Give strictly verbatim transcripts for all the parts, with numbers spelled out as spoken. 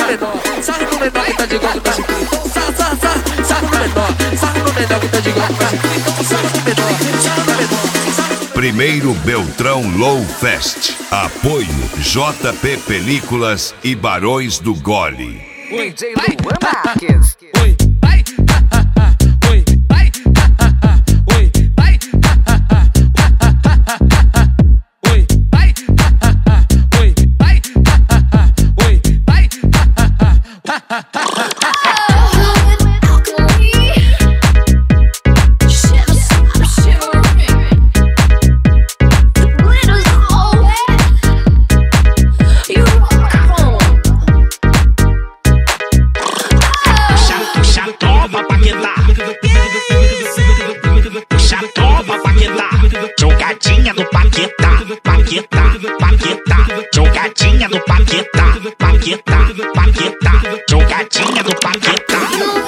menor, sarra no menor que tá de igual com chiclete. Sarra, sarra, sarra, sarra no menor, sarra no menor que tá de igual com chiclete. Sarra no menor, sarra no menor. Primeiro Beltrão Low Fest. Apoio J P Películas e Barões do Gole. D J Luan Marques. Oi, vai, ha, ha, ha. Oi, vai, ha, ha, ha. Oi, vai, ha, ha, ha. Oi, vai, ha, ha, ha. Oi, vai, ha, ha, ha. Oi, vai, ha, ha, ha. Jogadinha do Paquetá, Paquetá, Paquetá. Jogadinha do Paquetá, Paquetá, Paquetá. Jogadinha do Paquetá.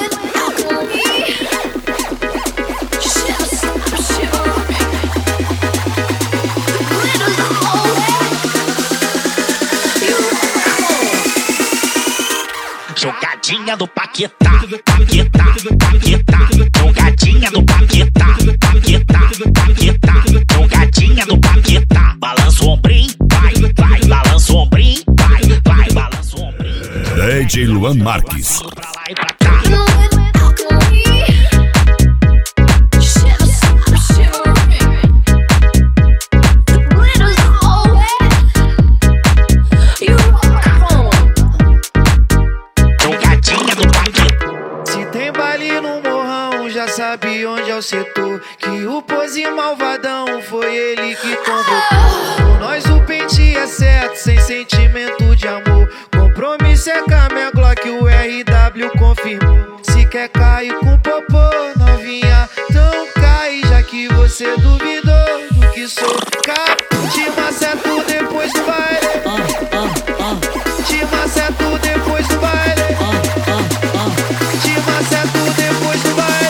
Jogadinha do Paquetá, Paquetá, Paquetá. Jogadinha do Paquetá, Paquetá, Paquetá. Jogadinha do Paquetá. Balança o ombrinho, vai, vai. Balança o ombrinho, vai, vai. Balança o ombrinho. D J Luan Marques. Pra lá e pra cá. Sabe onde é o setor, que o pose malvadão foi ele que convocou. Com nós o pente é certo, sem sentimento de amor. Compromisso é com a minha Glock, o R W confirmou. Se quer cair com popô, novinha, então cai. Já que você duvidou do que sou, capo. Te maceto depois do baile. Te maceto depois do baile. Te maceto depois do baile.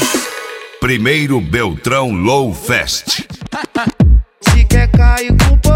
Primeiro Beltrão Low Fest. Se quer cair com